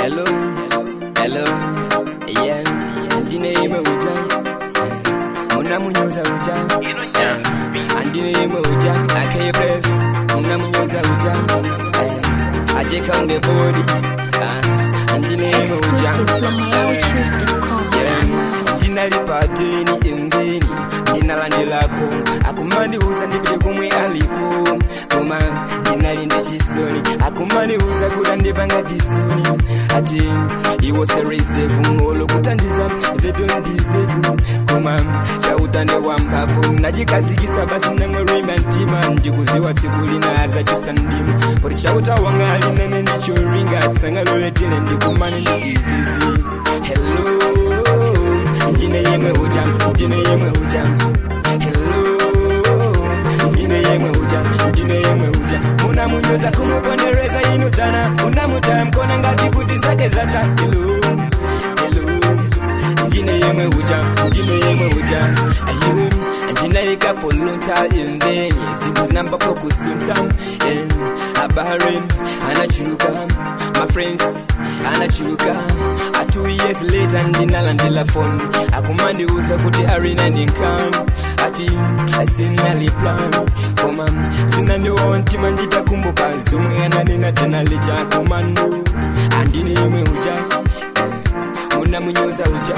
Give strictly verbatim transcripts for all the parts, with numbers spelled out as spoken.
Hello, hello, yeah. Andine yeme uja, muna munyoza uja. Andine yeme uja, akaye press. Muna munyoza uja, aje kange body. Andine yeme uja, yeah. Jina lipateni endeni, jina landilako. Akumani uza ndipite kumwe aliko. Koma jina linde chisoni, akumani uza kudandibanga disoni. Ati iwo serisivu ngolo kutandiza they don't deserve. Koma chautane wambavu najikazikisa basi nangorima ntima ndikuziwa tikulina aza chisandima pori chauta wangali nene ndichoringa sangalolетele ndikumane ndiizizi. Hello ndine yemwe uja ndine yemwe uja. Hello ndine yemwe uja ndine yemwe uja. Muna munyoza kumupondereza inutana muna mutamkona ngati kuti zake zata. Hello hello ndine yemwe uja ndine yemwe uja. Ayo ndine ikapolonta indeni siku namba pokusunta en abarin anachuruka my friends anachuruka. A two years later ndinalandela phone akumandi uza kuti arena ninkan ati asinali plan koma sinandiwonti mandita kumbuka zomwe ananena tena licha komando andine yemwe uja muna munyoza uja.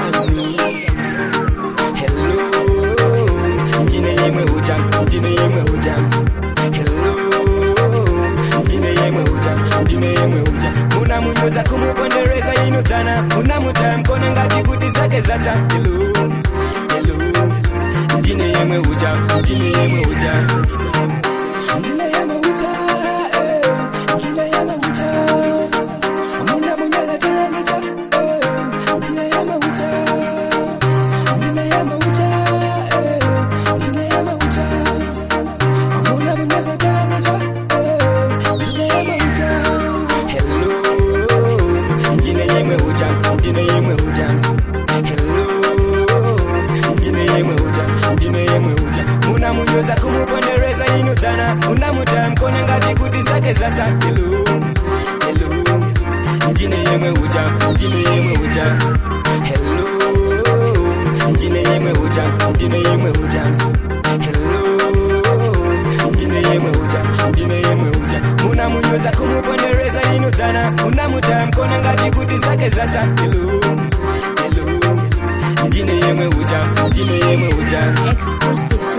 Hello ndine yemwe uja ndine yemwe uja. Hello ndine yemwe uja ndine yemwe uja. Muna munyoza kumupondereza inutana muna mutamkona ngati kuti zake zata. Hello hello ndine yemwe uja ndine yemwe uja. Ndine yemwe uja ndine yemwe uja. Muna munyoza tena licha ndine yemwe uja ndine yemwe uja ndine yemwe uja. Muna munyoza tena licha ndine yemwe uja. Hello ndine yemwe uja ndine yemwe uja. Hello ndine yemwe uja ndine yemwe uja. Muna munyoza kumupondereza inutana muna mutamkona ngati kuti zake zata. Hello hello ndine yemwe uja ndine yemwe uja. Hello ndine yemwe uja ndine yemwe uja. Hello ndine yemwe uja ndine yemwe uja. Muna munyoza kumupondereza inutana muna mutamkona ngati kuti zake zata. Hello hello ndine yemwe uja ndine yemwe uja. Exclusive